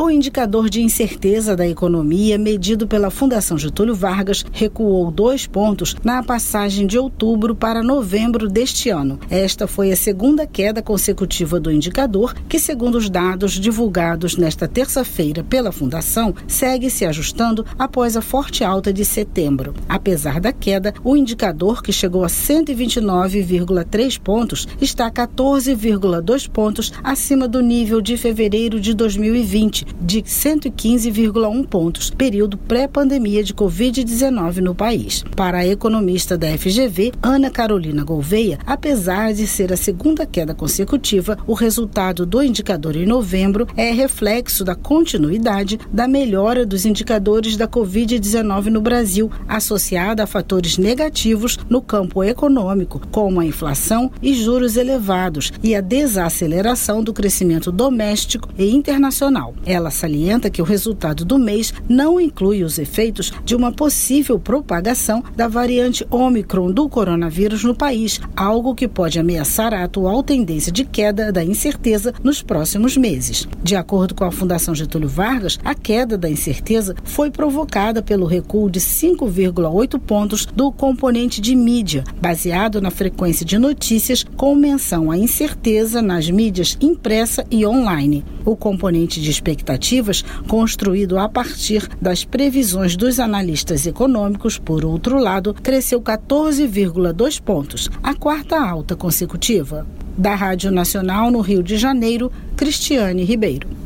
O indicador de incerteza da economia, medido pela Fundação Getúlio Vargas, recuou 2 pontos na passagem de outubro para novembro deste ano. Esta foi a segunda queda consecutiva do indicador, que, segundo os dados divulgados nesta terça-feira pela Fundação, segue se ajustando após a forte alta de setembro. Apesar da queda, o indicador, que chegou a 129,3 pontos, está 14,2 pontos acima do nível de fevereiro de 2020, de 115,1 pontos, período pré-pandemia de Covid-19 no país. Para a economista da FGV, Ana Carolina Gouveia, apesar de ser a segunda queda consecutiva, o resultado do indicador em novembro é reflexo da continuidade da melhora dos indicadores da Covid-19 no Brasil, associada a fatores negativos no campo econômico, como a inflação e juros elevados, e a desaceleração do crescimento doméstico e internacional. Ela salienta que o resultado do mês não inclui os efeitos de uma possível propagação da variante Ômicron do coronavírus no país, algo que pode ameaçar a atual tendência de queda da incerteza nos próximos meses. De acordo com a Fundação Getúlio Vargas, a queda da incerteza foi provocada pelo recuo de 5,8 pontos do componente de mídia, baseado na frequência de notícias com menção à incerteza nas mídias impressa e online. O componente de expectativas, construído a partir das previsões dos analistas econômicos, por outro lado, cresceu 14,2 pontos, a quarta alta consecutiva. Da Rádio Nacional no Rio de Janeiro, Cristiane Ribeiro.